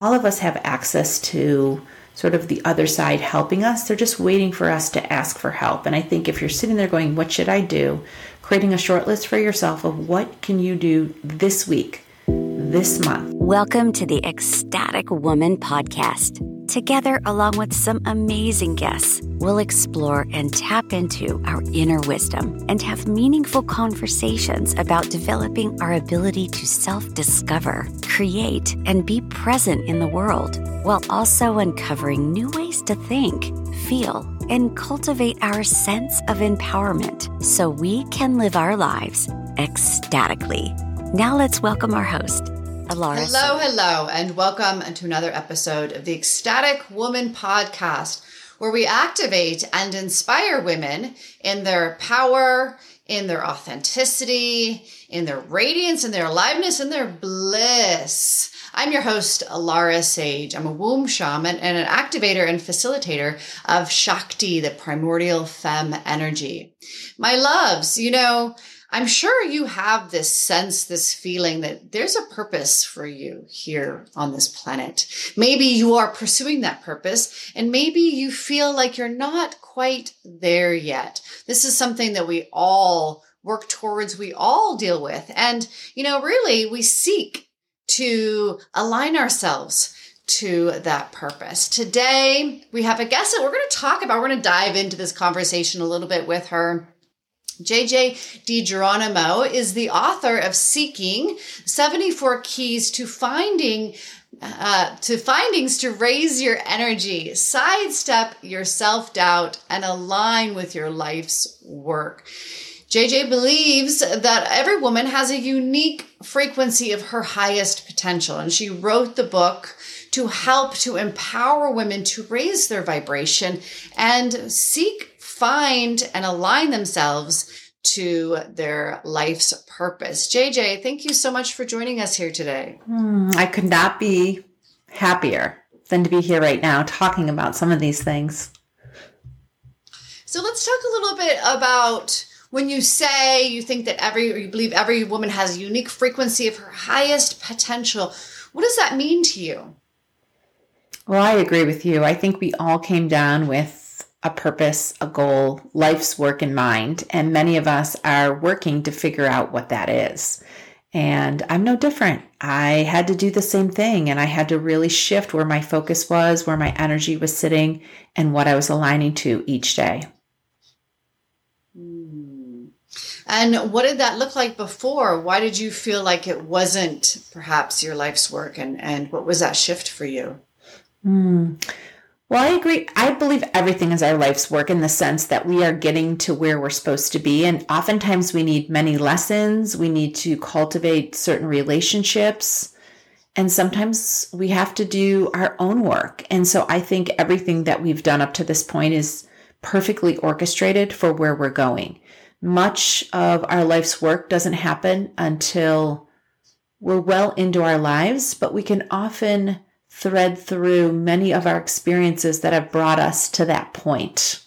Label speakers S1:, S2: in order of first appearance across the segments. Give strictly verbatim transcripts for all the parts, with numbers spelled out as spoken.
S1: all of us have access to sort of the other side helping us. They're just waiting for us to ask for help. And I think if you're sitting there going, what should I do? Creating a short list for yourself of what can you do this week, this month.
S2: Welcome to the Ecstatic Woman Podcast. Together, along with some amazing guests, we'll explore and tap into our inner wisdom and have meaningful conversations about developing our ability to self-discover, create, and be present in the world, while also uncovering new ways to think, feel, and cultivate our sense of empowerment so we can live our lives ecstatically. Now let's welcome our host, Alara.
S3: Hello, hello, and welcome to another episode of the Ecstatic Woman Podcast, where we activate and inspire women in their power, in their authenticity, in their radiance, in their aliveness, in their bliss. I'm your host, Alara Sage. I'm a womb shaman and an activator and facilitator of Shakti, the primordial femme energy. My loves, you know, I'm sure you have this sense, this feeling that there's a purpose for you here on this planet. Maybe you are pursuing that purpose, and maybe you feel like you're not quite there yet. This is something that we all work towards, we all deal with. And, you know, really, we seek to align ourselves to that purpose. Today, we have a guest that we're going to talk about. We're going to dive into this conversation a little bit with her. J J DiGeronimo is the author of Seeking, seventy-four Keys to Finding uh, to Findings to Raise Your Energy, Sidestep Your Self-Doubt, and Align with Your Life's Work. J J believes that every woman has a unique frequency of her highest potential, and she wrote the book to help to empower women to raise their vibration and seek, find, and align themselves to their life's purpose. J J, thank you so much for joining us here today.
S1: Hmm, I could not be happier than to be here right now talking about some of these things.
S3: So let's talk a little bit about when you say you think that every, or you believe every woman has a unique frequency of her highest potential. What does that mean to you?
S1: Well, I agree with you. I think we all came down with a purpose, a goal, life's work in mind, and many of us are working to figure out what that is. And I'm no different. I had to do the same thing, and I had to really shift where my focus was, where my energy was sitting, and what I was aligning to each day.
S3: And what did that look like before? Why did you feel like it wasn't perhaps your life's work, and, and what was that shift for you?
S1: Hmm. Well, I agree. I believe everything is our life's work in the sense that we are getting to where we're supposed to be. And oftentimes we need many lessons. We need to cultivate certain relationships. And sometimes we have to do our own work. And so I think everything that we've done up to this point is perfectly orchestrated for where we're going. Much of our life's work doesn't happen until we're well into our lives, but we can often thread through many of our experiences that have brought us to that point.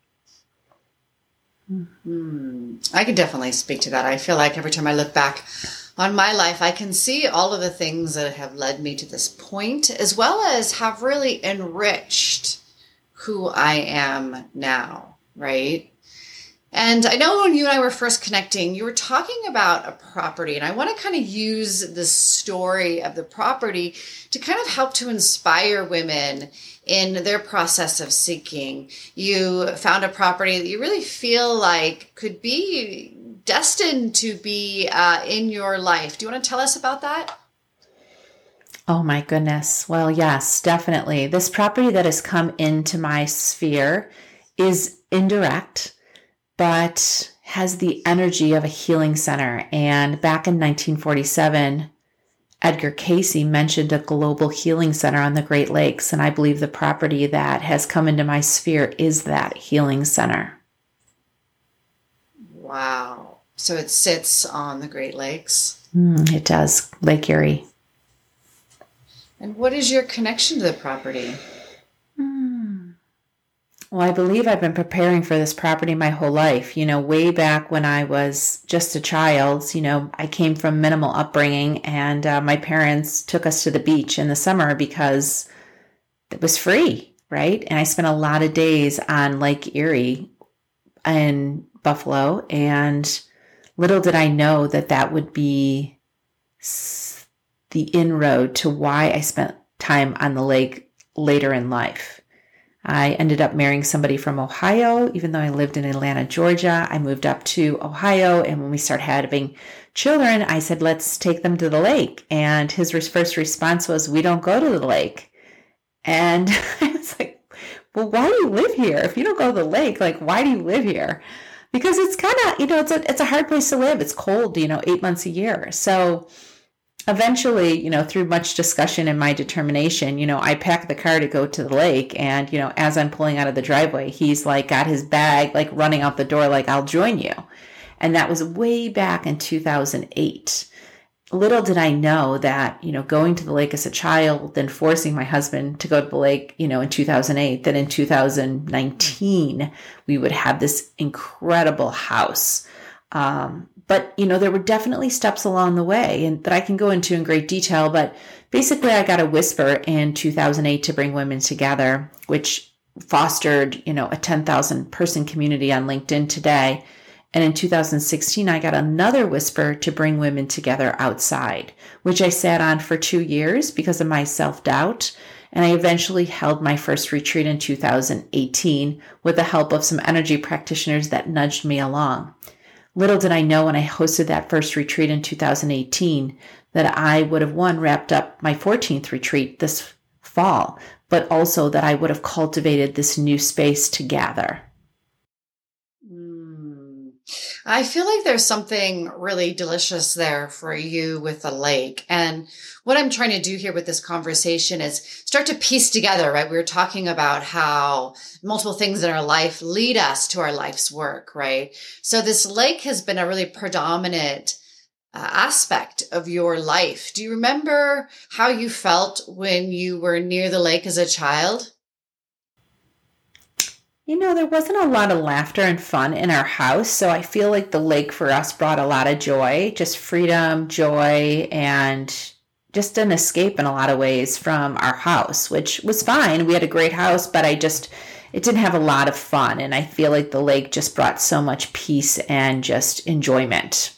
S3: Mm-hmm. I can definitely speak to that. I feel like every time I look back on my life, I can see all of the things that have led me to this point, as well as have really enriched who I am now, right? And I know when you and I were first connecting, you were talking about a property, and I want to kind of use the story of the property to kind of help to inspire women in their process of seeking. You found a property that you really feel like could be destined to be uh, in your life. Do you want to tell us about that?
S1: Oh my goodness. Well, yes, definitely. This property that has come into my sphere is indirect, but has the energy of a healing center. And back in nineteen forty-seven, Edgar Cayce mentioned a global healing center on the Great Lakes. And I believe the property that has come into my sphere is that healing center.
S3: Wow. So it sits on the Great Lakes?
S1: Mm, it does. Lake Erie.
S3: And what is your connection to the property?
S1: Well, I believe I've been preparing for this property my whole life. You know, way back when I was just a child, you know, I came from minimal upbringing, and uh, my parents took us to the beach in the summer because it was free, right? And I spent a lot of days on Lake Erie in Buffalo, and little did I know that that would be the inroad to why I spent time on the lake later in life. I ended up marrying somebody from Ohio, even though I lived in Atlanta, Georgia. I moved up to Ohio, and when we started having children, I said, let's take them to the lake. And his first response was, we don't go to the lake. And I was like, well, why do you live here? If you don't go to the lake, like, why do you live here? Because it's kind of, you know, it's a, it's a hard place to live. It's cold, you know, eight months a year. So eventually, you know, through much discussion and my determination, you know, I packed the car to go to the lake. And, you know, as I'm pulling out of the driveway, he's like got his bag, like running out the door, like, I'll join you. And that was way back in two thousand eight. Little did I know that, you know, going to the lake as a child, then forcing my husband to go to the lake, you know, in two thousand eight, that in two thousand nineteen, we would have this incredible house. Um, But, you know, there were definitely steps along the way, and that I can go into in great detail. But basically, I got a whisper in two thousand eight to bring women together, which fostered, you know, a ten thousand person community on LinkedIn today. And in two thousand sixteen, I got another whisper to bring women together outside, which I sat on for two years because of my self-doubt. And I eventually held my first retreat in two thousand eighteen with the help of some energy practitioners that nudged me along. Little did I know when I hosted that first retreat in two thousand eighteen that I would have, one, wrapped up my fourteenth retreat this fall, but also that I would have cultivated this new space to gather.
S3: Mm. I feel like there's something really delicious there for you with the lake. And what I'm trying to do here with this conversation is start to piece together, right? We were talking about how multiple things in our life lead us to our life's work, right? So this lake has been a really predominant uh, aspect of your life. Do you remember how you felt when you were near the lake as a child?
S1: You know, there wasn't a lot of laughter and fun in our house, so I feel like the lake for us brought a lot of joy, just freedom, joy, and just an escape in a lot of ways from our house, which was fine. We had a great house, but I just, it didn't have a lot of fun. And I feel like the lake just brought so much peace and just enjoyment.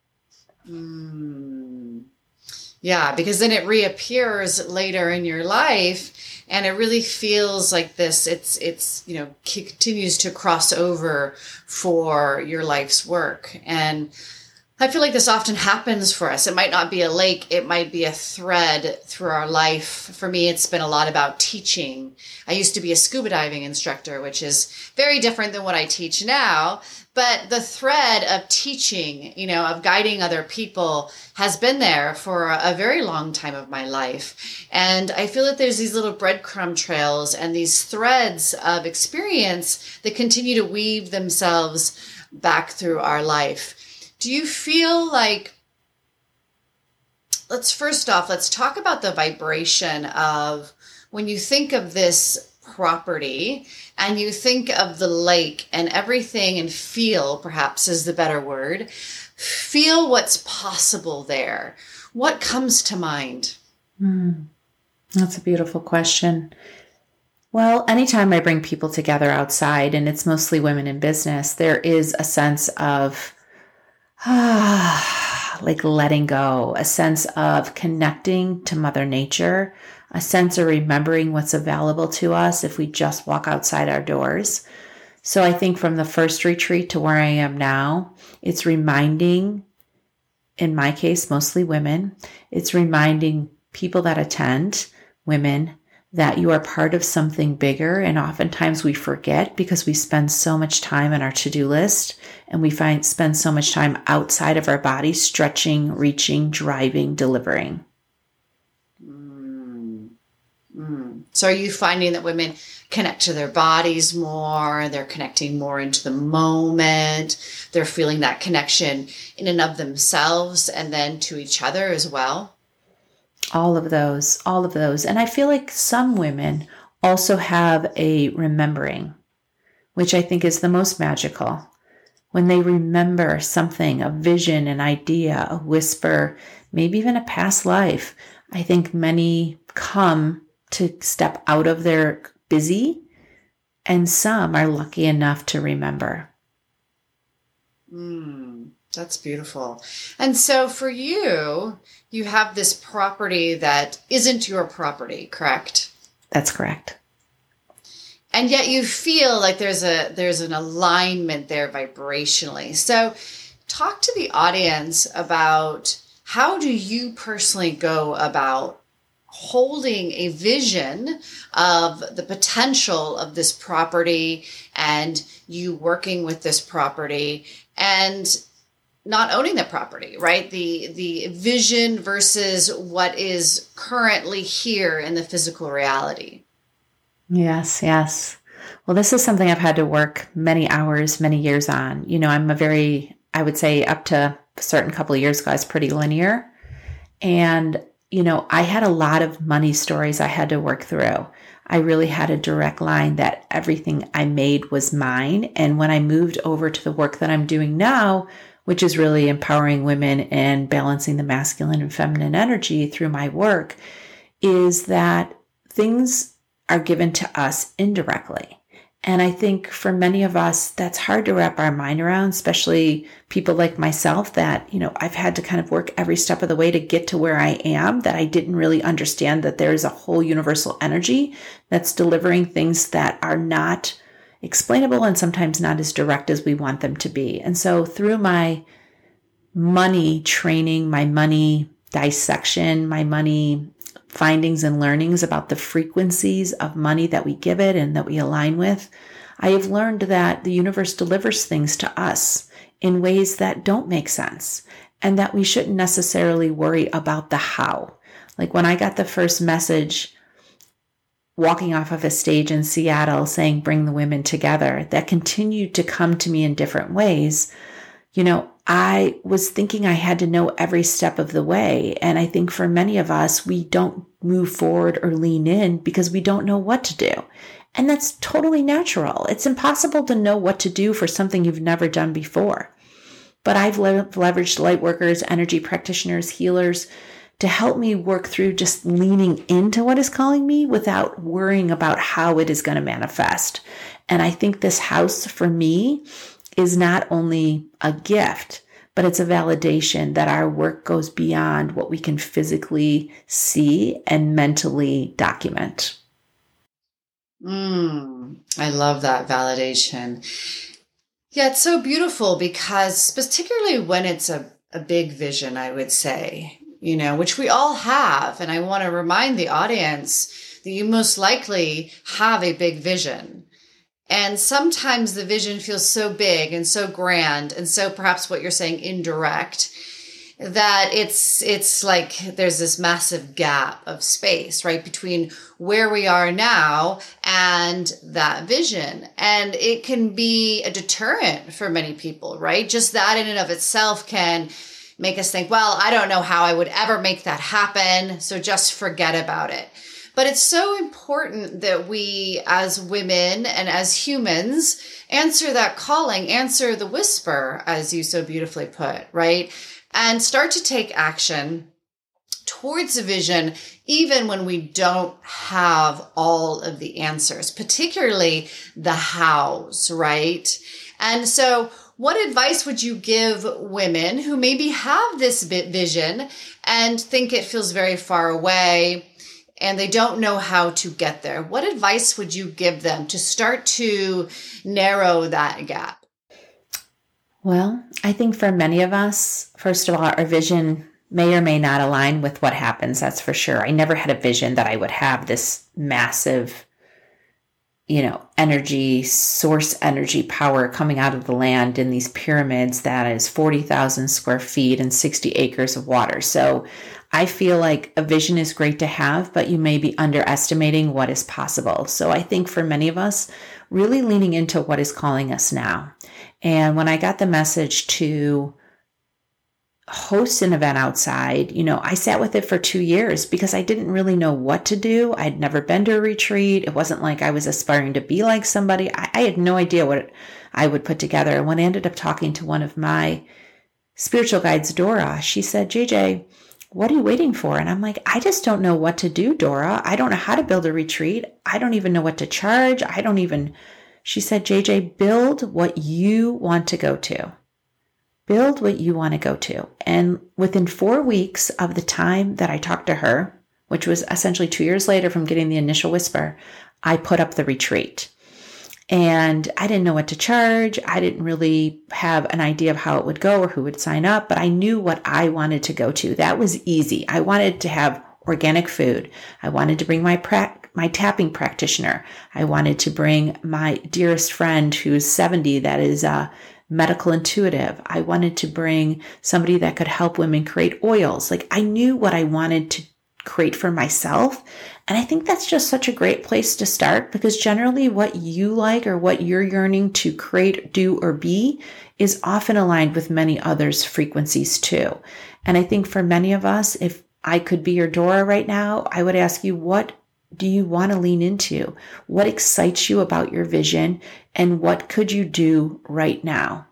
S3: Mm. Yeah, because then it reappears later in your life. And it really feels like this, it's, it's, you know, continues to cross over for your life's work. And I feel like this often happens for us. It might not be a lake. It might be a thread through our life. For me, it's been a lot about teaching. I used to be a scuba diving instructor, which is very different than what I teach now. But the thread of teaching, you know, of guiding other people has been there for a very long time of my life. And I feel that there's these little breadcrumb trails and these threads of experience that continue to weave themselves back through our life. Do you feel like, let's first off, let's talk about the vibration of when you think of this property and you think of the lake and everything, and feel, perhaps is the better word, feel what's possible there. What comes to mind?
S1: Mm, that's a beautiful question. Well, anytime I bring people together outside, and it's mostly women in business, there is a sense of ah, like letting go, a sense of connecting to Mother Nature, a sense of remembering what's available to us if we just walk outside our doors. So I think from the first retreat to where I am now, it's reminding, in my case, mostly women, it's reminding people that attend, women, that you are part of something bigger. And oftentimes we forget because we spend so much time on our to-do list, and we find spend so much time outside of our body, stretching, reaching, driving, delivering.
S3: Mm. Mm. So are you finding that women connect to their bodies more? They're connecting more into the moment. They're feeling that connection in and of themselves and then to each other as well?
S1: All of those, all of those. And I feel like some women also have a remembering, which I think is the most magical. When they remember something, a vision, an idea, a whisper, maybe even a past life, I think many come to step out of their busy, and some are lucky enough to remember.
S3: Mm, that's beautiful. And so for you, you have this property that isn't your property, correct?
S1: That's correct.
S3: And yet you feel like there's a there's an alignment there vibrationally. So talk to the audience about, how do you personally go about holding a vision of the potential of this property and you working with this property and not owning the property, right? The the vision versus what is currently here in the physical reality.
S1: Yes, yes. Well, this is something I've had to work many hours, many years on. You know, I'm a very, I would say up to a certain couple of years ago, I was pretty linear. And, you know, I had a lot of money stories I had to work through. I really had a direct line that everything I made was mine. And when I moved over to the work that I'm doing now, which is really empowering women and balancing the masculine and feminine energy through my work, is that things are given to us indirectly. And I think for many of us, that's hard to wrap our mind around, especially people like myself that, you know, I've had to kind of work every step of the way to get to where I am, that I didn't really understand that there's a whole universal energy that's delivering things that are not explainable and sometimes not as direct as we want them to be. And so through my money training, my money dissection, my money findings and learnings about the frequencies of money that we give it and that we align with, I have learned that the universe delivers things to us in ways that don't make sense and that we shouldn't necessarily worry about the how. Like when I got the first message walking off of a stage in Seattle saying, bring the women together, that continued to come to me in different ways. You know, I was thinking I had to know every step of the way. And I think for many of us, we don't move forward or lean in because we don't know what to do. And that's totally natural. It's impossible to know what to do for something you've never done before. But I've le- leveraged light workers, energy practitioners, healers to help me work through just leaning into what is calling me without worrying about how it is going to manifest. And I think this house for me is not only a gift, but it's a validation that our work goes beyond what we can physically see and mentally document.
S3: Mm, I love that validation. Yeah, it's so beautiful because particularly when it's a, a big vision, I would say, you know, which we all have. And I want to remind the audience that you most likely have a big vision. And sometimes the vision feels so big and so grand and so perhaps what you're saying indirect that it's it's like there's this massive gap of space, right, between where we are now and that vision. And it can be a deterrent for many people, right? Just that in and of itself can make us think, well, I don't know how I would ever make that happen, so just forget about it. But it's so important that we as women and as humans answer that calling, answer the whisper, as you so beautifully put, right? And start to take action towards a vision, even when we don't have all of the answers, particularly the hows, right? And so what advice would you give women who maybe have this vision and think it feels very far away and they don't know how to get there? What advice would you give them to start to narrow that gap?
S1: Well, I think for many of us, first of all, our vision may or may not align with what happens. That's for sure. I never had a vision that I would have this massive, you know, energy, source energy power coming out of the land in these pyramids that is forty thousand square feet and sixty acres of water. So I feel like a vision is great to have, but you may be underestimating what is possible. So I think for many of us, really leaning into what is calling us now. And when I got the message to host an event outside. You know, I sat with it for two years because I didn't really know what to do. I'd never been to a retreat. It wasn't like I was aspiring to be like somebody. I, I had no idea what I would put together. And when I ended up talking to one of my spiritual guides, Dora, she said, J J, what are you waiting for? And I'm like, I just don't know what to do, Dora. I don't know how to build a retreat. I don't even know what to charge. I don't even, she said, J J, build what you want to go to. Build what you want to go to. And within four weeks of the time that I talked to her, which was essentially two years later from getting the initial whisper, I put up the retreat. And I didn't know what to charge. I didn't really have an idea of how it would go or who would sign up, but I knew what I wanted to go to. That was easy. I wanted to have organic food. I wanted to bring my pra- my tapping practitioner. I wanted to bring my dearest friend who's seventy that is a medical intuitive. I wanted to bring somebody that could help women create oils. Like I knew what I wanted to create for myself. And I think that's just such a great place to start because generally what you like or what you're yearning to create, do, or be is often aligned with many others' frequencies too. And I think for many of us, if I could be your Dora right now, I would ask you, what do you want to lean into? What excites you about your vision? And what could you do right now?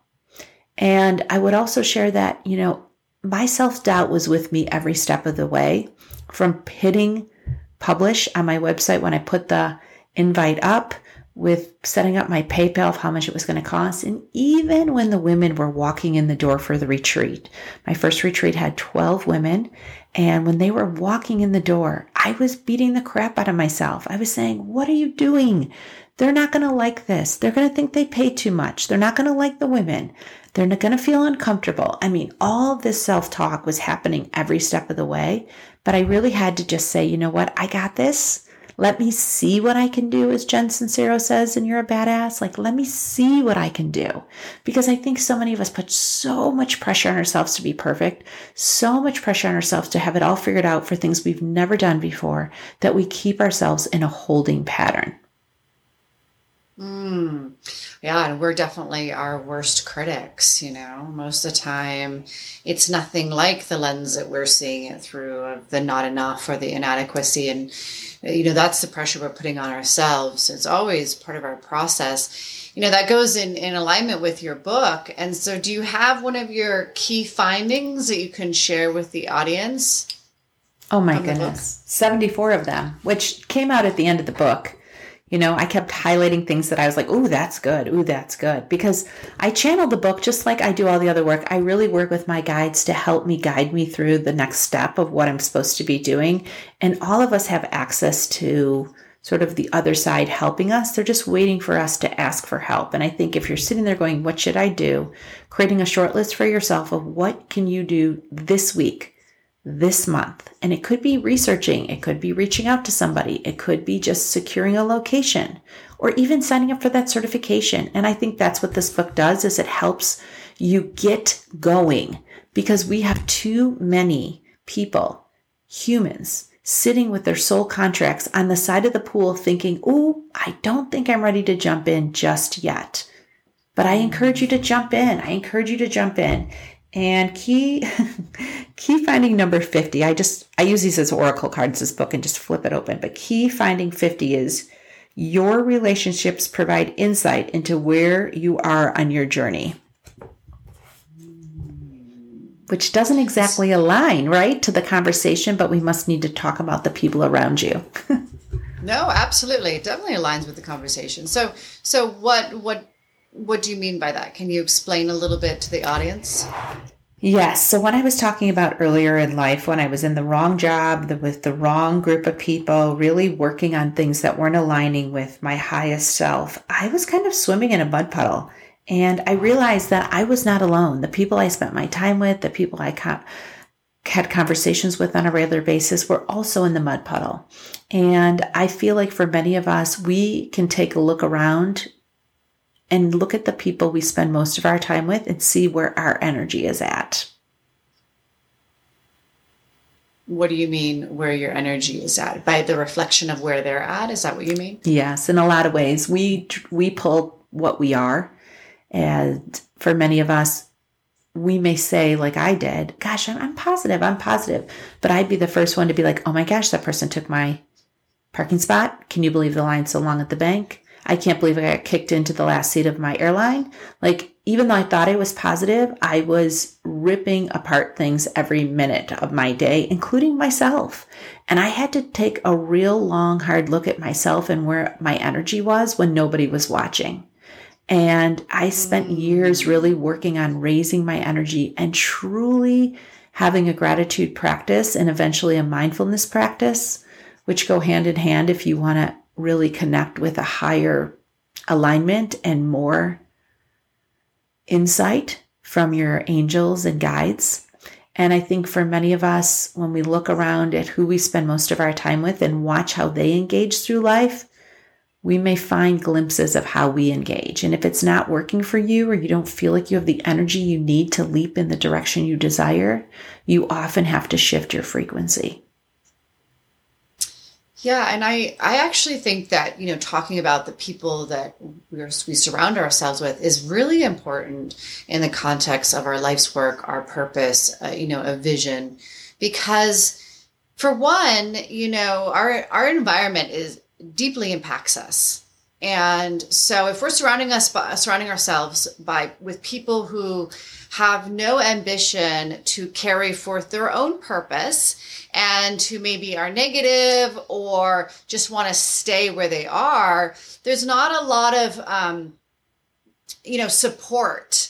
S1: And I would also share that, you know, my self-doubt was with me every step of the way, from hitting publish on my website when I put the invite up, with setting up my PayPal of how much it was going to cost. And even when the women were walking in the door for the retreat, my first retreat had twelve women. And when they were walking in the door, I was beating the crap out of myself. I was saying, what are you doing? They're not going to like this. They're going to think they pay too much. They're not going to like the women. They're not going to feel uncomfortable. I mean, all this self-talk was happening every step of the way. But I really had to just say, you know what? I got this. Let me see what I can do, as Jen Sincero says, and You're a Badass. Like, let me see what I can do. Because I think so many of us put so much pressure on ourselves to be perfect, so much pressure on ourselves to have it all figured out for things we've never done before, that we keep ourselves in a holding pattern.
S3: Mm. Yeah, and we're definitely our worst critics, you know. Most of the time, it's nothing like the lens that we're seeing it through, of the not enough or the inadequacy. And, you know, that's the pressure we're putting on ourselves. It's always part of our process. You know, that goes in, in alignment with your book. And so do you have one of your key findings that you can share with the audience?
S1: Oh, my goodness. seventy-four of them, which came out at the end of the book. You know, I kept highlighting things that I was like, ooh, that's good. Ooh, that's good. Because I channeled the book just like I do all the other work. I really work with my guides to help me guide me through the next step of what I'm supposed to be doing. And all of us have access to sort of the other side helping us. They're just waiting for us to ask for help. And I think if you're sitting there going, what should I do? Creating a short list for yourself of what can you do this week, this month. And it could be researching. It could be reaching out to somebody. It could be just securing a location or even signing up for that certification. And I think that's what this book does, is it helps you get going, because we have too many people, humans, sitting with their soul contracts on the side of the pool thinking, oh, I don't think I'm ready to jump in just yet. But I encourage you to jump in. I encourage you to jump in. And key key finding number fifty, I just, I use these as oracle cards, this book, and just flip it open. But key finding fifty is, your relationships provide insight into where you are on your journey. Which doesn't exactly align, right, to the conversation, but we must need to talk about the people around you.
S3: No, absolutely. It definitely aligns with the conversation. So, so what, what, What do you mean by that? Can you explain a little bit to the audience?
S1: Yes. So when I was talking about earlier in life, when I was in the wrong job, the, with the wrong group of people, really working on things that weren't aligning with my highest self, I was kind of swimming in a mud puddle. And I realized that I was not alone. The people I spent my time with, the people I co- had conversations with on a regular basis, were also in the mud puddle. And I feel like for many of us, we can take a look around and look at the people we spend most of our time with and see where our energy is at.
S3: What do you mean where your energy is at? By the reflection of where they're at? Is that what you mean?
S1: Yes, in a lot of ways. We we pull what we are. And for many of us, we may say, like I did, gosh, I'm, I'm positive, I'm positive. But I'd be the first one to be like, oh my gosh, that person took my parking spot. Can you believe the line so long at the bank? I can't believe I got kicked into the last seat of my airline. Like, even though I thought I was positive, I was ripping apart things every minute of my day, including myself. And I had to take a real long, hard look at myself and where my energy was when nobody was watching. And I spent years really working on raising my energy and truly having a gratitude practice and eventually a mindfulness practice, which go hand in hand if you want to really connect with a higher alignment and more insight from your angels and guides. And I think for many of us, when we look around at who we spend most of our time with and watch how they engage through life, we may find glimpses of how we engage. And if it's not working for you, or you don't feel like you have the energy you need to leap in the direction you desire, you often have to shift your frequency.
S3: Yeah, and I, I actually think that, you know, talking about the people that we're, we surround ourselves with is really important in the context of our life's work, our purpose, uh, you know, a vision. Because for one, you know, our our environment is deeply impacts us. And so if we're surrounding us by, surrounding ourselves by with people who have no ambition to carry forth their own purpose and who maybe are negative or just want to stay where they are, there's not a lot of, um, you know, support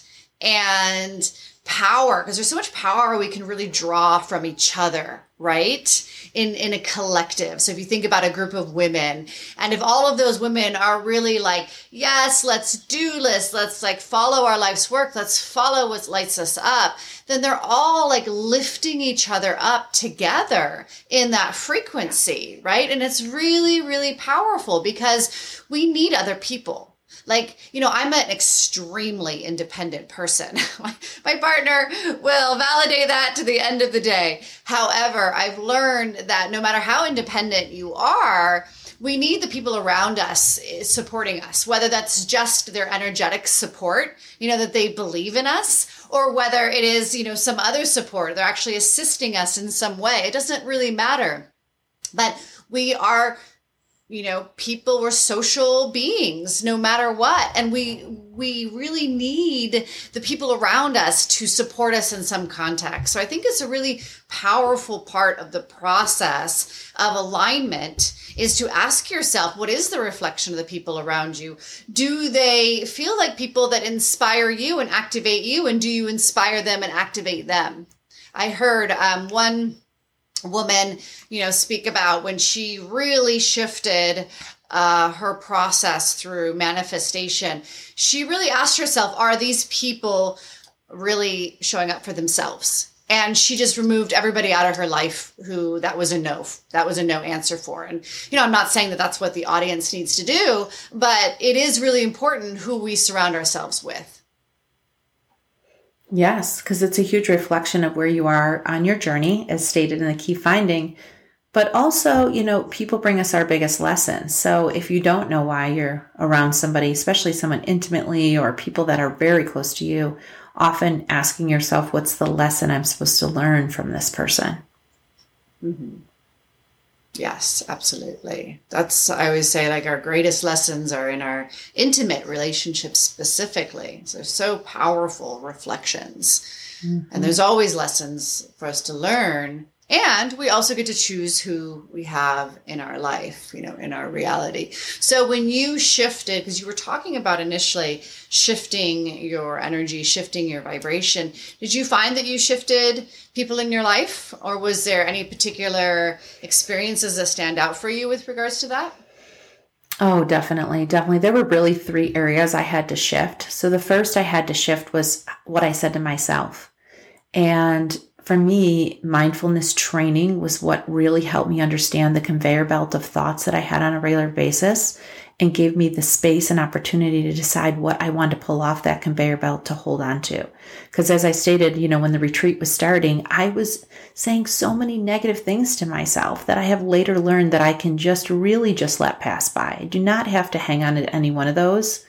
S3: and power, because there's so much power we can really draw from each other, right? In, in a collective. So if you think about a group of women, and if all of those women are really like, yes, let's do this, let's like follow our life's work, let's follow what lights us up, then they're all like lifting each other up together in that frequency, right? And it's really, really powerful because we need other people. Like, you know, I'm an extremely independent person. my, my partner will validate that to the end of the day. However, I've learned that no matter how independent you are, we need the people around us supporting us, whether that's just their energetic support, you know, that they believe in us, or whether it is, you know, some other support. They're actually assisting us in some way. It doesn't really matter. But we are, you know, people were social beings no matter what. And we we really need the people around us to support us in some context. So I think it's a really powerful part of the process of alignment is to ask yourself, what is the reflection of the people around you? Do they feel like people that inspire you and activate you? And do you inspire them and activate them? I heard um, one woman, you know, speak about when she really shifted uh, her process through manifestation. She really asked herself, are these people really showing up for themselves? And she just removed everybody out of her life who that was a no, that was a no answer for. And, you know, I'm not saying that that's what the audience needs to do, but it is really important who we surround ourselves with.
S1: Yes, because it's a huge reflection of where you are on your journey, as stated in the key finding. But also, you know, people bring us our biggest lessons. So if you don't know why you're around somebody, especially someone intimately or people that are very close to you, often asking yourself, what's the lesson I'm supposed to learn from this person?
S3: Mm-hmm. Yes, absolutely. That's, I always say, like, our greatest lessons are in our intimate relationships specifically. So they're so powerful reflections. Mm-hmm. And there's always lessons for us to learn. And we also get to choose who we have in our life, you know, in our reality. So when you shifted, because you were talking about initially shifting your energy, shifting your vibration, did you find that you shifted people in your life? Or was there any particular experiences that stand out for you with regards to that?
S1: Oh, definitely. Definitely. There were really three areas I had to shift. So the first I had to shift was what I said to myself. And for me, mindfulness training was what really helped me understand the conveyor belt of thoughts that I had on a regular basis and gave me the space and opportunity to decide what I wanted to pull off that conveyor belt to hold on to. Because as I stated, you know, when the retreat was starting, I was saying so many negative things to myself that I have later learned that I can just really just let pass by. I do not have to hang on to any one of those.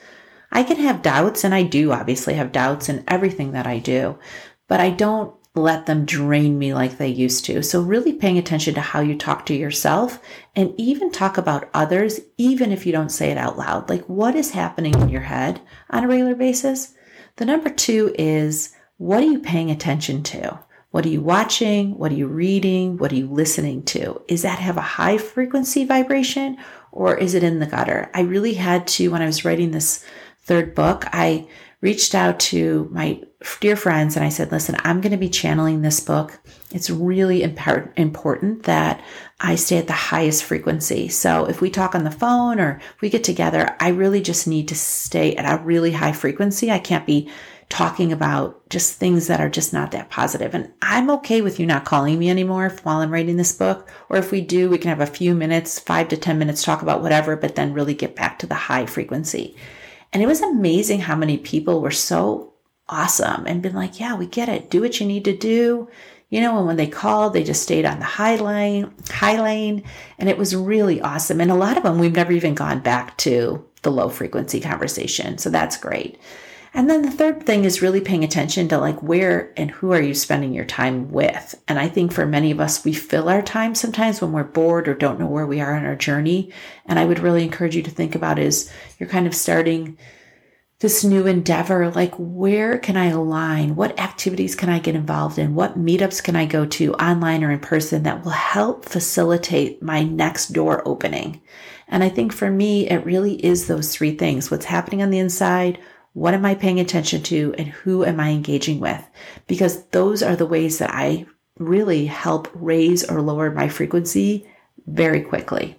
S1: I can have doubts, and I do obviously have doubts in everything that I do, but I don't let them drain me like they used to. So really paying attention to how you talk to yourself and even talk about others, even if you don't say it out loud. Like, what is happening in your head on a regular basis? The number two is, what are you paying attention to? What are you watching? What are you reading? What are you listening to? Is that have a high frequency vibration, or is it in the gutter? I really had to, when I was writing this third book, I reached out to my dear friends and I said, listen, I'm going to be channeling this book. It's really impar- important that I stay at the highest frequency. So if we talk on the phone or if we get together, I really just need to stay at a really high frequency. I can't be talking about just things that are just not that positive. And I'm okay with you not calling me anymore while I'm writing this book. Or if we do, we can have a few minutes, five to ten minutes, talk about whatever, but then really get back to the high frequency. And it was amazing how many people were so awesome and been like, yeah, we get it. Do what you need to do. You know, and when they called, they just stayed on the high lane, high lane. And it was really awesome. And a lot of them, we've never even gone back to the low frequency conversation. So that's great. And then the third thing is really paying attention to like where and who are you spending your time with? And I think for many of us, we fill our time sometimes when we're bored or don't know where we are on our journey. And I would really encourage you to think about is you're kind of starting this new endeavor, like where can I align? What activities can I get involved in? What meetups can I go to online or in person that will help facilitate my next door opening? And I think for me, it really is those three things. What's happening on the inside? What am I paying attention to, and who am I engaging with? Because those are the ways that I really help raise or lower my frequency very quickly.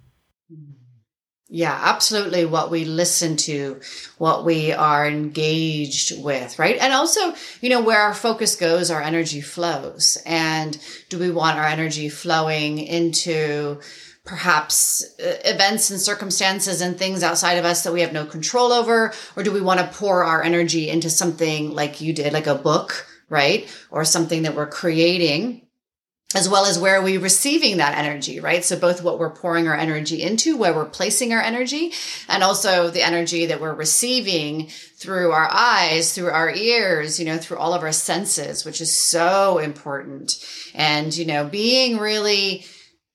S3: Yeah, absolutely. What we listen to, what we are engaged with, right? And also, you know, where our focus goes, our energy flows. And do we want our energy flowing into perhaps events and circumstances and things outside of us that we have no control over? Or do we want to pour our energy into something like you did, like a book, right? Or something that we're creating, as well as where are we receiving that energy, right? So both what we're pouring our energy into, where we're placing our energy, and also the energy that we're receiving through our eyes, through our ears, you know, through all of our senses, which is so important. And, you know, being really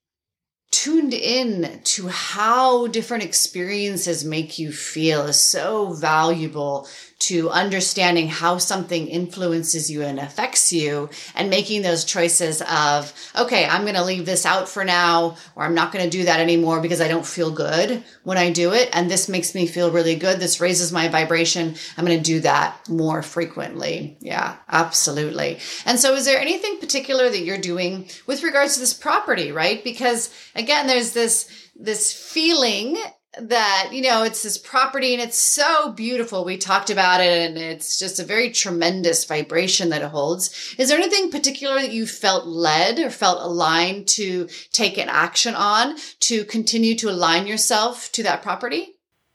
S3: tuned in to how different experiences make you feel is so valuable to understanding how something influences you and affects you, and making those choices of, okay, I'm going to leave this out for now, or I'm not going to do that anymore because I don't feel good when I do it. And this makes me feel really good. This raises my vibration. I'm going to do that more frequently. Yeah, absolutely. And so is there anything particular that you're doing with regards to this property, right? Because again, there's this, this feeling that, you know, it's this property and it's so beautiful. We talked about it and it's just a very tremendous vibration that it holds. Is there anything particular that you felt led or felt aligned to take an action on to continue to align yourself to that property?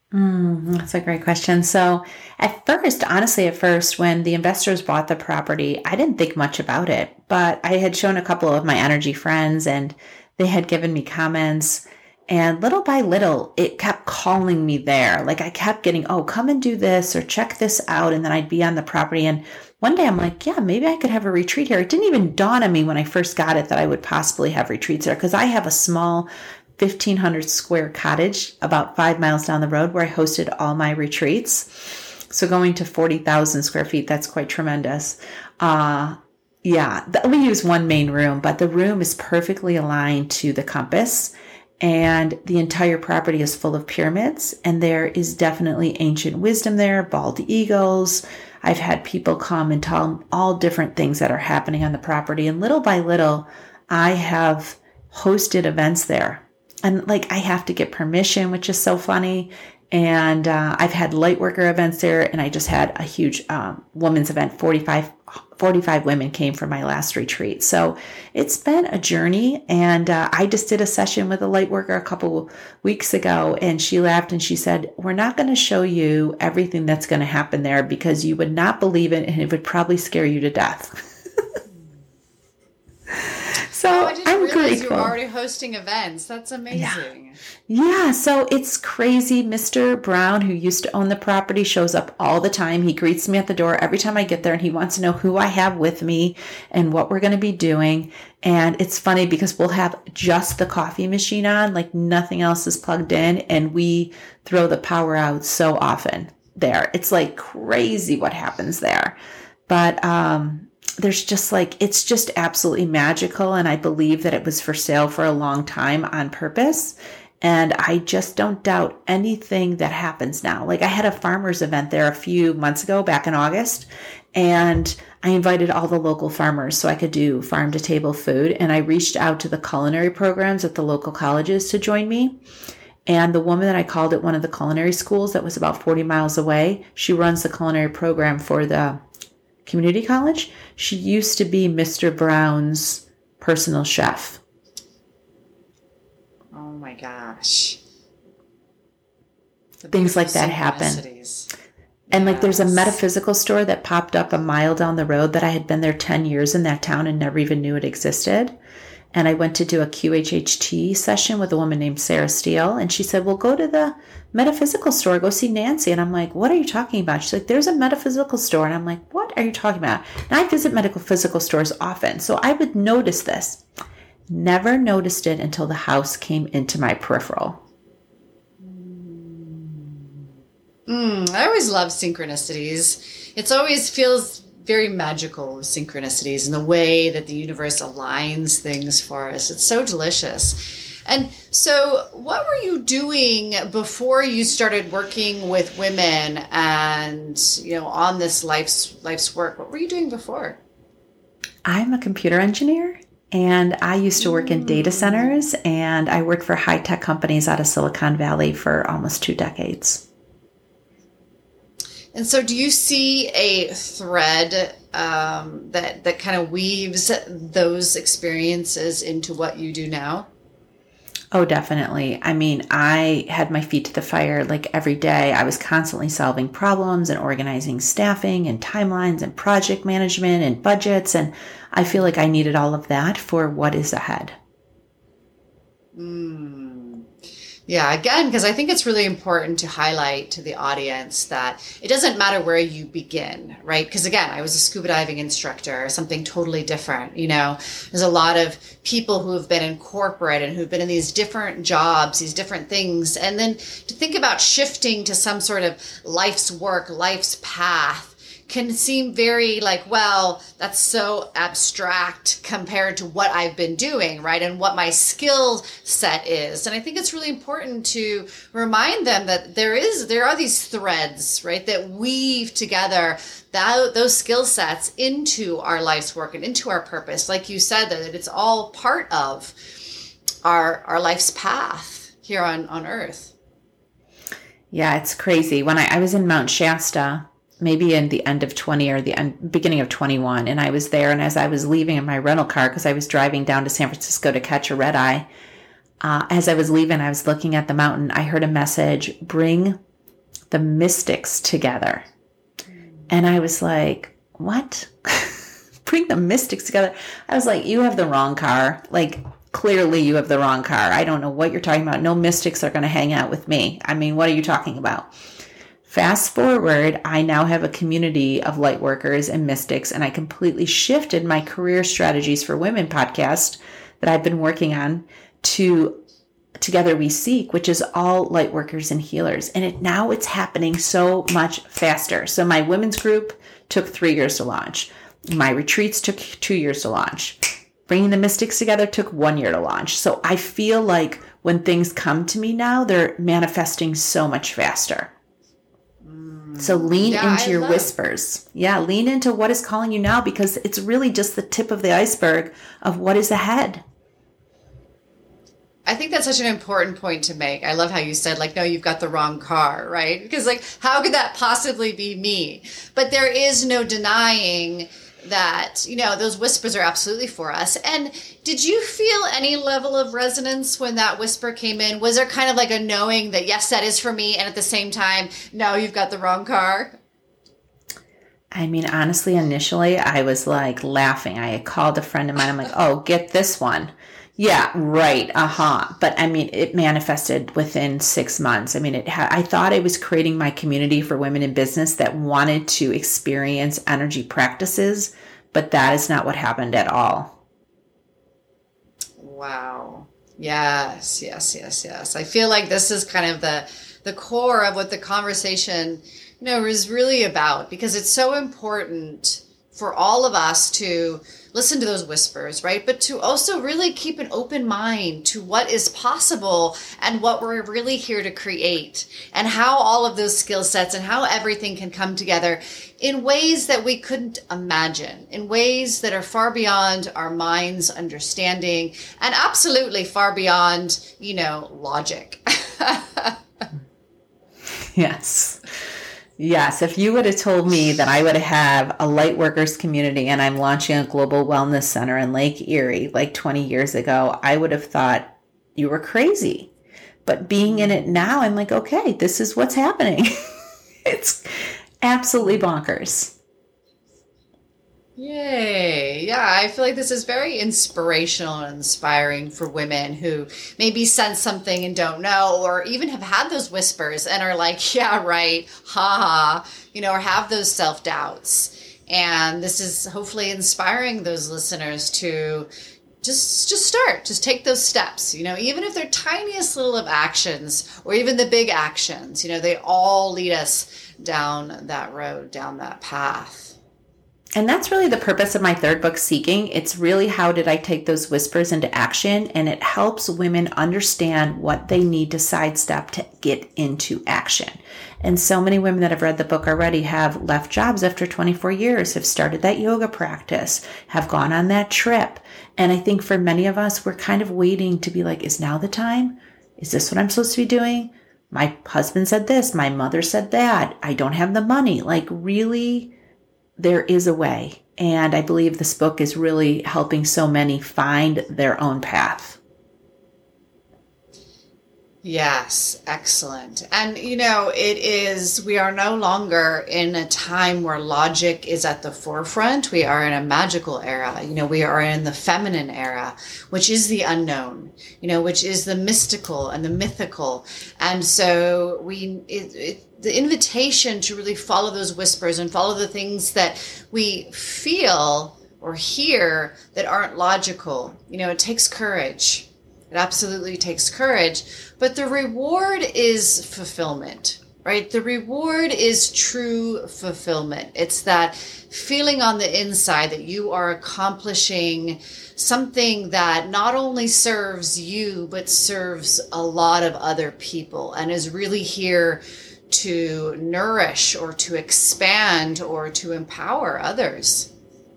S1: Mm, that's a great question. So at first, honestly, at first, when the investors bought the property, I didn't think much about it, but I had shown a couple of my energy friends and they had given me comments. And little by little, it kept calling me there. Like I kept getting, oh, come and do this or check this out. And then I'd be on the property. And one day I'm like, yeah, maybe I could have a retreat here. It didn't even dawn on me when I first got it that I would possibly have retreats there, because I have a small fifteen hundred square cottage about five miles down the road where I hosted all my retreats. So going to forty thousand square feet, that's quite tremendous. Uh, yeah, we use one main room, but the room is perfectly aligned to the compass. And the entire property is full of pyramids, and there is definitely ancient wisdom there, bald eagles. I've had people come and tell all different things that are happening on the property. And little by little, I have hosted events there. And like, I have to get permission, which is so funny. And uh, I've had light worker events there, and I just had a huge um, women's event. forty-five, forty-five women came for my last retreat. So it's been a journey. And uh, I just did a session with a light worker a couple weeks ago, and she laughed and she said, we're not going to show you everything that's going to happen there because you would not believe it, and it would probably scare you to death. So
S3: oh, I didn't
S1: I'm
S3: realize
S1: grateful.
S3: you were already hosting events. That's amazing.
S1: Yeah. yeah, so it's crazy. Mister Brown, who used to own the property, shows up all the time. He greets me at the door every time I get there, and he wants to know who I have with me and what we're going to be doing. And it's funny because we'll have just the coffee machine on, like nothing else is plugged in, and we throw the power out so often there. It's like crazy what happens there. But um there's just like, it's just absolutely magical. And I believe that it was for sale for a long time on purpose. And I just don't doubt anything that happens now. Like I had a farmers event there a few months ago, back in August, and I invited all the local farmers so I could do farm to table food. And I reached out to the culinary programs at the local colleges to join me. And the woman that I called at one of the culinary schools that was about forty miles away, she runs the culinary program for the community college. She used to be Mister Brown's personal chef.
S3: Oh my gosh. The
S1: Things like that happen. And like there's a metaphysical store that popped up a mile down the road that I had been there ten years in that town and never even knew it existed. And I went to do a Q H H T session with a woman named Sarah Steele. And she said, well, go to the metaphysical store, go see Nancy. And I'm like, what are you talking about? She's like, there's a metaphysical store. And I'm like, what are you talking about? And I visit metaphysical stores often, so I would notice this. Never noticed it until the house came into my peripheral.
S3: Mm, I always love synchronicities. It always feels very magical with synchronicities and the way that the universe aligns things for us. It's so delicious. And so what were you doing before you started working with women and, you know, on this life's life's work? What were you doing before?
S1: I'm a computer engineer, and I used to work in data centers, and I worked for high-tech companies out of Silicon Valley for almost two decades.
S3: And so do you see a thread um, that, that kind of weaves those experiences into what you do now?
S1: Oh, definitely. I mean, I had my feet to the fire like every day. I was constantly solving problems and organizing staffing and timelines and project management and budgets. And I feel like I needed all of that for what is ahead.
S3: Mm. Yeah, again, because I think it's really important to highlight to the audience that it doesn't matter where you begin, right? Because again, I was a scuba diving instructor, something totally different. You know, there's a lot of people who have been in corporate and who've been in these different jobs, these different things. And then to think about shifting to some sort of life's work, life's path, can seem very like, well, that's so abstract compared to what I've been doing, right? And what my skill set is. And I think it's really important to remind them that there is, there are these threads, right, that weave together that, those skill sets into our life's work and into our purpose. Like you said, that it's all part of our, our life's path here on, on earth.
S1: Yeah, it's crazy. When I, I was in Mount Shasta, maybe in the end of twenty or the end, beginning of twenty-one. And I was there. And as I was leaving in my rental car, because I was driving down to San Francisco to catch a red eye, uh, as I was leaving, I was looking at the mountain. I heard a message, bring the mystics together. And I was like, what? Bring the mystics together. I was like, you have the wrong car. Like, clearly you have the wrong car. I don't know what you're talking about. No mystics are going to hang out with me. I mean, what are you talking about? Fast forward, I now have a community of light workers and mystics, and I completely shifted my career strategies for women podcast that I've been working on to Together We Seek, which is all light workers and healers. And it now it's happening so much faster. So my women's group took three years to launch. My retreats took two years to launch. Bringing the mystics together took one year to launch. So I feel like when things come to me now, they're manifesting so much faster. So lean
S3: yeah,
S1: into
S3: I
S1: your
S3: love.
S1: whispers. Yeah, lean into what is calling you now, because it's really just the tip of the iceberg of what is ahead.
S3: I think that's such an important point to make. I love how you said, like, no, you've got the wrong car, right? Because, like, how could that possibly be me? But there is no denying that, you know, those whispers are absolutely for us. And did you feel any level of resonance when that whisper came in? Was there kind of like a knowing that, yes, that is for me, and at the same time, no, you've got the wrong car?
S1: I mean, honestly, initially I was like laughing. I had called a friend of mine. I'm like, oh, get this one. Yeah, right. Uh-huh. But I mean, it manifested within six months. I mean, it. Ha- I thought I was creating my community for women in business that wanted to experience energy practices, but that is not what happened at all.
S3: Wow. Yes, yes, yes, yes. I feel like this is kind of the the core of what the conversation, you know, is really about, because it's so important for all of us to listen to those whispers, right? But to also really keep an open mind to what is possible and what we're really here to create, and how all of those skill sets and how everything can come together in ways that we couldn't imagine, in ways that are far beyond our mind's understanding and absolutely far beyond, you know, logic.
S1: Yes. Yes. If you would have told me that I would have a light workers community and I'm launching a global wellness center in Lake Erie like twenty years ago, I would have thought you were crazy. But being in it now, I'm like, okay, this is what's happening. It's absolutely bonkers.
S3: Yay. Yeah, I feel like this is very inspirational and inspiring for women who maybe sense something and don't know, or even have had those whispers and are like, yeah, right, ha ha, you know, or have those self-doubts. And this is hopefully inspiring those listeners to just just start, just take those steps, you know, even if they're tiniest little of actions, or even the big actions, you know, they all lead us down that road, down that path.
S1: And that's really the purpose of my third book, Seeking. It's really how did I take those whispers into action, and it helps women understand what they need to sidestep to get into action. And so many women that have read the book already have left jobs after twenty-four years, have started that yoga practice, have gone on that trip. And I think for many of us, we're kind of waiting to be like, is now the time? Is this what I'm supposed to be doing? My husband said this, my mother said that, I don't have the money. Like, really? There is a way. And I believe this book is really helping so many find their own path.
S3: Yes, excellent. And, you know, it is, we are no longer in a time where logic is at the forefront. We are in a magical era. You know, we are in the feminine era, which is the unknown, you know, which is the mystical and the mythical. And so we, it, it the invitation to really follow those whispers and follow the things that we feel or hear that aren't logical. You know, it takes courage. It absolutely takes courage. But the reward is fulfillment, right? The reward is true fulfillment. It's that feeling on the inside that you are accomplishing something that not only serves you, but serves a lot of other people and is really here to nourish or to expand or to empower others.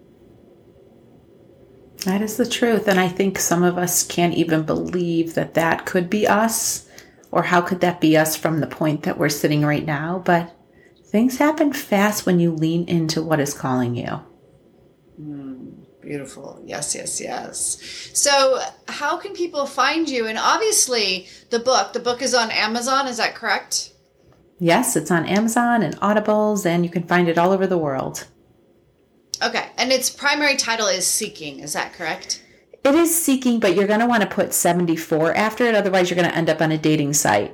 S1: That is the truth. And I think some of us can't even believe that that could be us, or how could that be us from the point that we're sitting right now. But things happen fast when you lean into what is calling you.
S3: Mm, beautiful. Yes, yes, yes. So how can people find you? And obviously the book, the book is on Amazon. Is that correct?
S1: Yes, it's on Amazon and Audibles, and you can find it all over the world.
S3: Okay. And its primary title is Seeking. Is that correct?
S1: It is Seeking, but you're going to want to put seventy-four after it. Otherwise, you're going to end up on a dating site.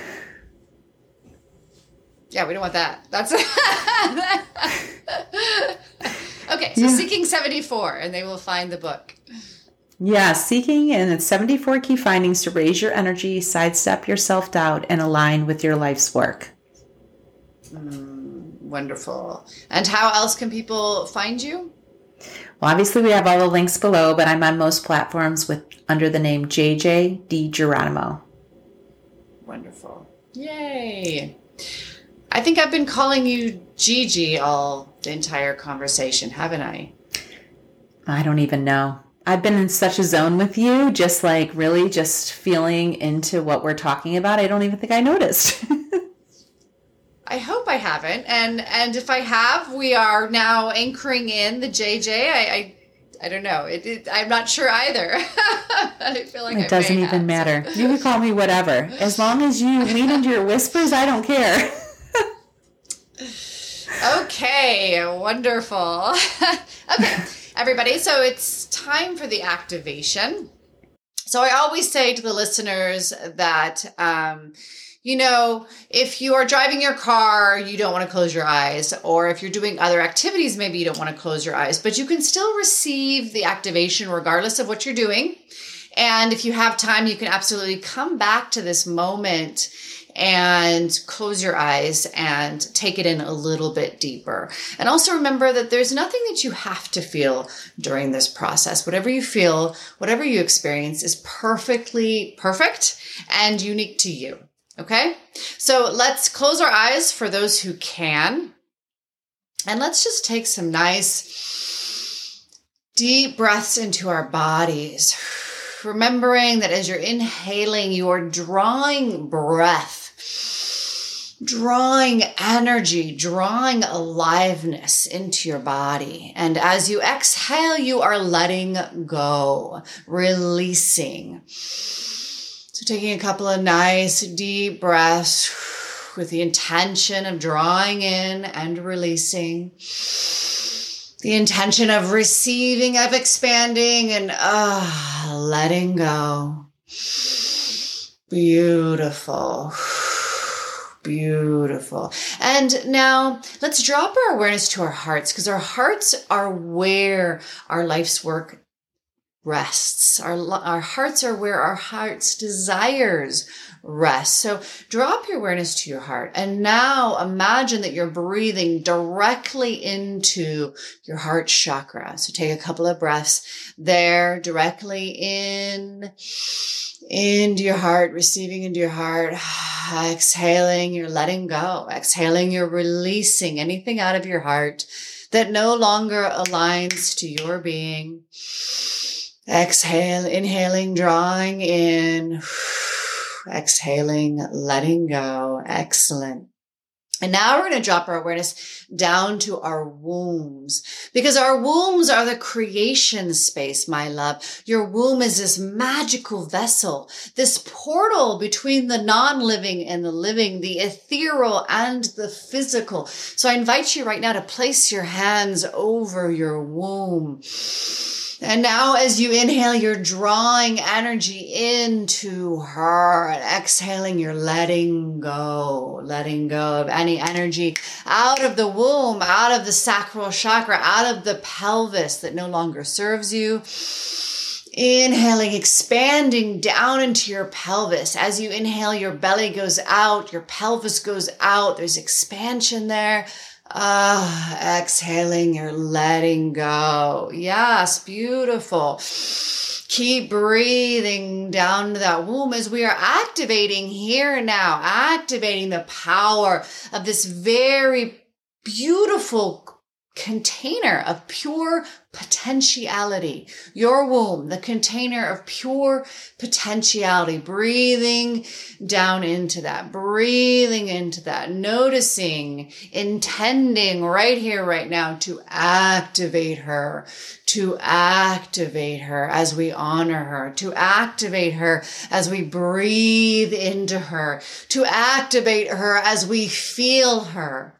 S3: Yeah, we don't want that. That's okay. So
S1: yeah.
S3: Seeking seventy-four, and they will find the book.
S1: Yeah, Seeking, and it's seventy-four key findings to raise your energy, sidestep your self-doubt, and align with your life's work.
S3: Mm, wonderful. And how else can people find you?
S1: Well, obviously, we have all the links below, but I'm on most platforms with under the name J J DiGeronimo.
S3: Wonderful. Yay. I think I've been calling you Gigi all the entire conversation, haven't I?
S1: I don't even know. I've been in such a zone with you, just like really just feeling into what we're talking about. I don't even think I noticed.
S3: I hope I haven't. And and if I have, we are now anchoring in the J J. I I, I don't know. It, it, I'm not sure either. I feel like
S1: it
S3: I
S1: doesn't
S3: may
S1: even
S3: have.
S1: matter. You can call me whatever. As long as you lean into your whispers, I don't care.
S3: Okay, wonderful. Okay, everybody, so it's time for the activation. So I always say to the listeners that, um, you know, if you are driving your car, you don't want to close your eyes, or if you're doing other activities, maybe you don't want to close your eyes, but you can still receive the activation regardless of what you're doing. And if you have time, you can absolutely come back to this moment and close your eyes and take it in a little bit deeper. And also remember that there's nothing that you have to feel during this process. Whatever you feel, whatever you experience is perfectly perfect and unique to you. Okay? So let's close our eyes for those who can. And let's just take some nice deep breaths into our bodies. Remembering that as you're inhaling, you are drawing breath, drawing energy, drawing aliveness into your body. And as you exhale, you are letting go, releasing. So taking a couple of nice deep breaths with the intention of drawing in and releasing. The intention of receiving, of expanding, and uh, letting go. Beautiful. Beautiful. And now let's drop our awareness to our hearts, because our hearts are where our life's work rests. Our, our hearts are where our heart's desires rest. So drop your awareness to your heart. And now imagine that you're breathing directly into your heart chakra. So take a couple of breaths there, directly in, into your heart, receiving into your heart. Exhaling, you're letting go. Exhaling, you're releasing anything out of your heart that no longer aligns to your being. Exhale, inhaling, drawing in. Exhaling, letting go. Excellent. And now we're going to drop our awareness down to our wombs, because our wombs are the creation space, my love. Your womb is this magical vessel, this portal between the non-living and the living, the ethereal and the physical. So I invite you right now to place your hands over your womb. And now as you inhale, you're drawing energy into her, and exhaling, you're letting go, letting go of any energy out of the womb, out of the sacral chakra, out of the pelvis that no longer serves you. Inhaling, expanding down into your pelvis. As you inhale, your belly goes out, your pelvis goes out. There's expansion there. Ah, exhaling, you're letting go. Yes, beautiful. Keep breathing down to that womb as we are activating here now, activating the power of this very beautiful container of pure potentiality. Your womb, the container of pure potentiality. Breathing down into that, breathing into that, noticing, intending right here, right now to activate her, to activate her as we honor her, to activate her as we breathe into her, to activate her as we feel her.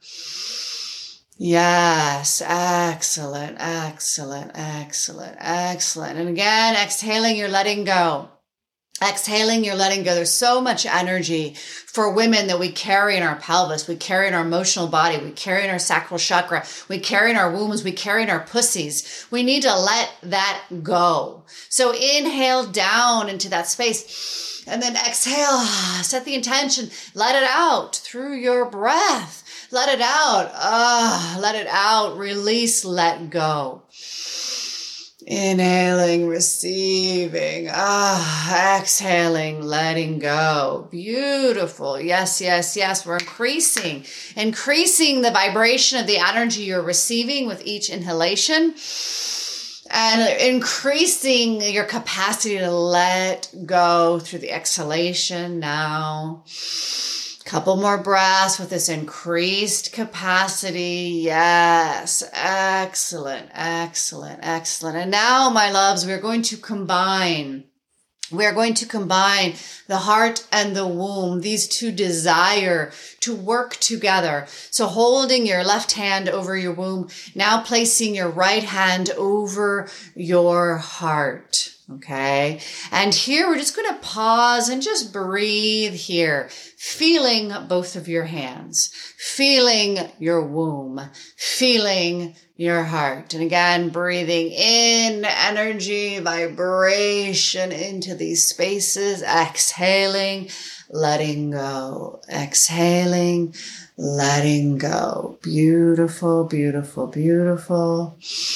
S3: Yes, excellent, excellent, excellent, excellent. And again, exhaling, you're letting go. Exhaling, you're letting go. There's so much energy for women that we carry in our pelvis. We carry in our emotional body. We carry in our sacral chakra. We carry in our wombs. We carry in our pussies. We need to let that go. So inhale down into that space and then exhale. Set the intention. Let it out through your breath. Let it out. Ah, let it out. Release, let go. Inhaling, receiving. Ah, exhaling, letting go. Beautiful. Yes, yes, yes. We're increasing, increasing the vibration of the energy you're receiving with each inhalation, and increasing your capacity to let go through the exhalation now. Couple more breaths with this increased capacity. Yes. Excellent. Excellent. Excellent. And now, my loves, we're going to combine We're going to combine the heart and the womb. These two desire to work together. So holding your left hand over your womb, now placing your right hand over your heart. Okay. And here we're just going to pause and just breathe here, feeling both of your hands, feeling your womb, feeling your heart. And again, breathing in energy, vibration into these spaces, exhaling, letting go, exhaling, letting go. Beautiful, beautiful, beautiful.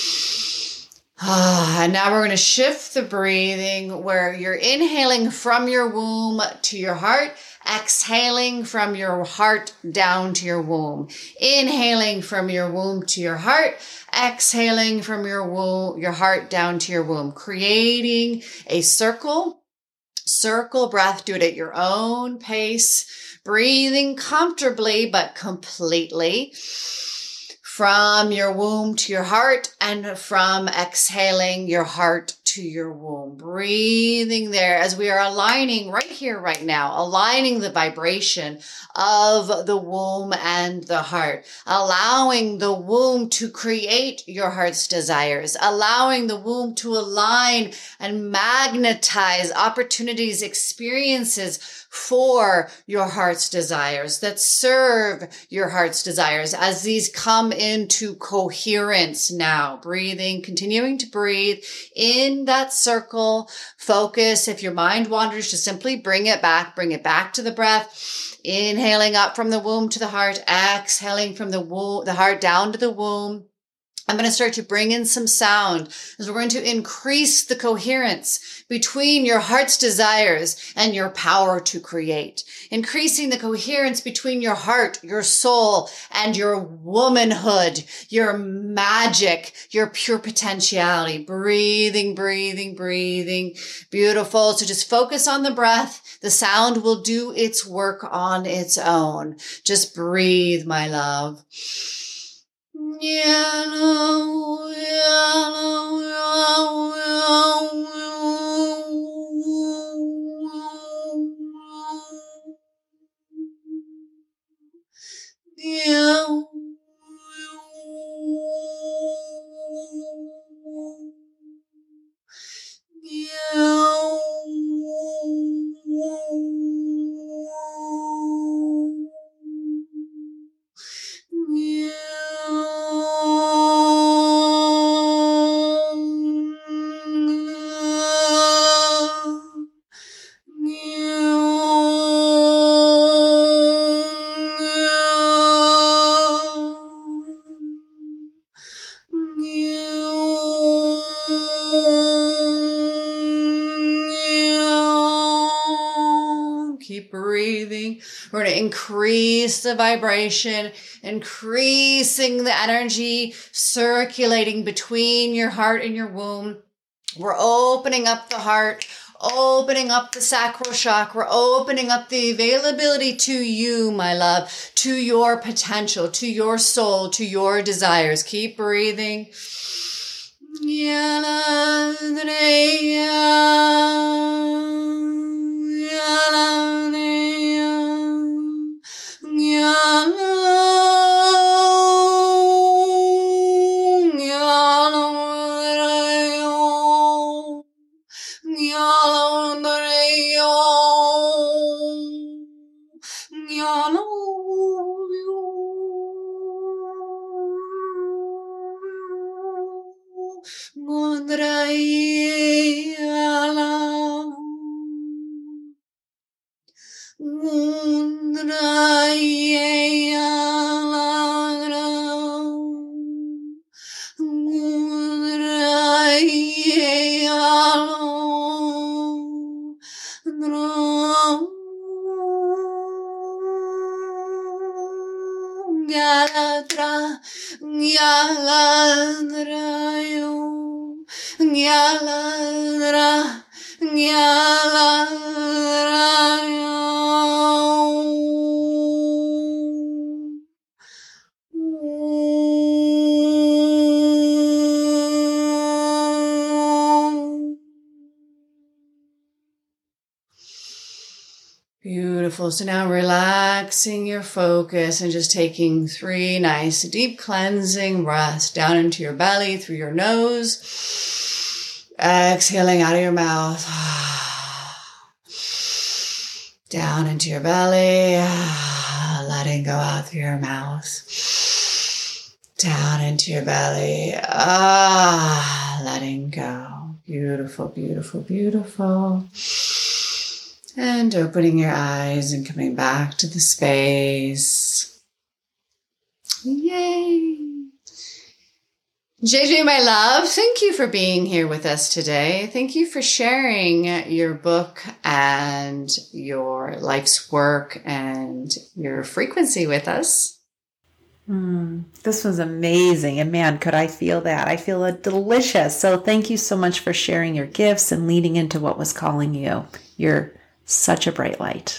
S3: Ah, and now we're going to shift the breathing where you're inhaling from your womb to your heart, exhaling from your heart down to your womb, inhaling from your womb to your heart, exhaling from your womb, your heart down to your womb, creating a circle, circle breath. Do it at your own pace, breathing comfortably, but completely. From your womb to your heart and from exhaling your heart to your womb. Breathing there as we are aligning right here, right now, aligning the vibration of the womb and the heart, allowing the womb to create your heart's desires, allowing the womb to align and magnetize opportunities, experiences for your heart's desires that serve your heart's desires as these come into coherence now. Breathing, continuing to breathe in that circle. Focus. If your mind wanders, just simply bring it back, bring it back to the breath. Inhaling up from the womb to the heart, exhaling from the womb, the heart down to the womb. I'm going to start to bring in some sound as we're going to increase the coherence between your heart's desires and your power to create. Increasing the coherence between your heart, your soul, and your womanhood, your magic, your pure potentiality. Breathing, breathing, breathing. Beautiful. So just focus on the breath. The sound will do its work on its own. Just breathe, my love. Yellow, yellow, yellow, yellow, yellow. Keep breathing. We're going to increase the vibration, increasing the energy circulating between your heart and your womb. We're opening up the heart, opening up the sacral chakra, opening up the availability to you, my love, to your potential, to your soul, to your desires. Keep breathing. Beautiful. So now relaxing your focus and just taking three nice deep cleansing breaths down into your belly through your nose. Exhaling out of your mouth. Down into your belly. Letting go out through your mouth. Down into your belly. Ah, letting go. Beautiful, beautiful, beautiful. And opening your eyes and coming back to the space. Yay. J J, my love, thank you for being here with us today. Thank you for sharing your book and your life's work and your frequency with us.
S1: Mm, this was amazing. And man, could I feel that? I feel it delicious. So thank you so much for sharing your gifts and leading into what was calling you. You're such a bright light.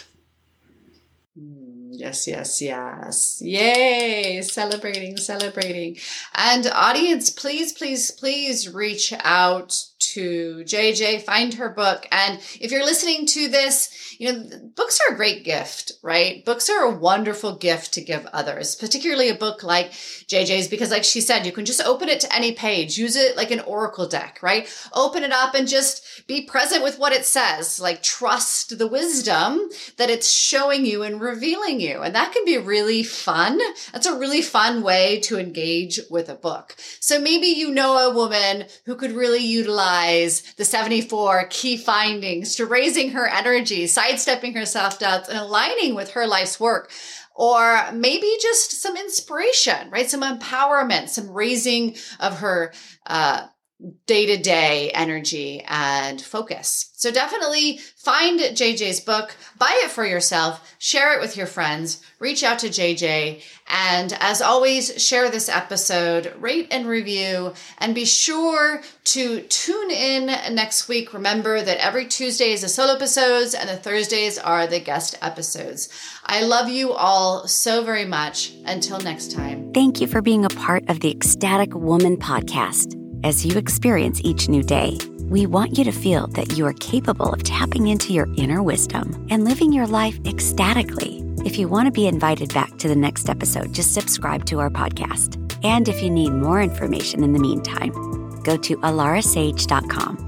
S3: Yes, yes, yes. Yay. Celebrating, celebrating. And audience, please, please, please reach out to J J, find her book. And if you're listening to this, you know, books are a great gift, right? Books are a wonderful gift to give others, particularly a book like J J's, because like she said, you can just open it to any page, use it like an oracle deck, right? Open it up and just be present with what it says, like trust the wisdom that it's showing you and revealing you. And that can be really fun. That's a really fun way to engage with a book. So maybe you know a woman who could really utilize the seventy-four key findings to raising her energy, sidestepping her self-doubts, and aligning with her life's work. Or maybe just some inspiration, right? Some empowerment, some raising of her uh, day-to-day energy and focus. So definitely find J J's book, buy it for yourself, share it with your friends, reach out to J J, and as always, share this episode, rate and review, and be sure to tune in next week. Remember that every Tuesday is the solo episodes and the Thursdays are the guest episodes. I love you all so very much. Until next time.
S2: Thank you for being a part of the Ecstatic Woman podcast. As you experience each new day, we want you to feel that you are capable of tapping into your inner wisdom and living your life ecstatically. If you want to be invited back to the next episode, just subscribe to our podcast. And if you need more information in the meantime, go to alara sage dot com.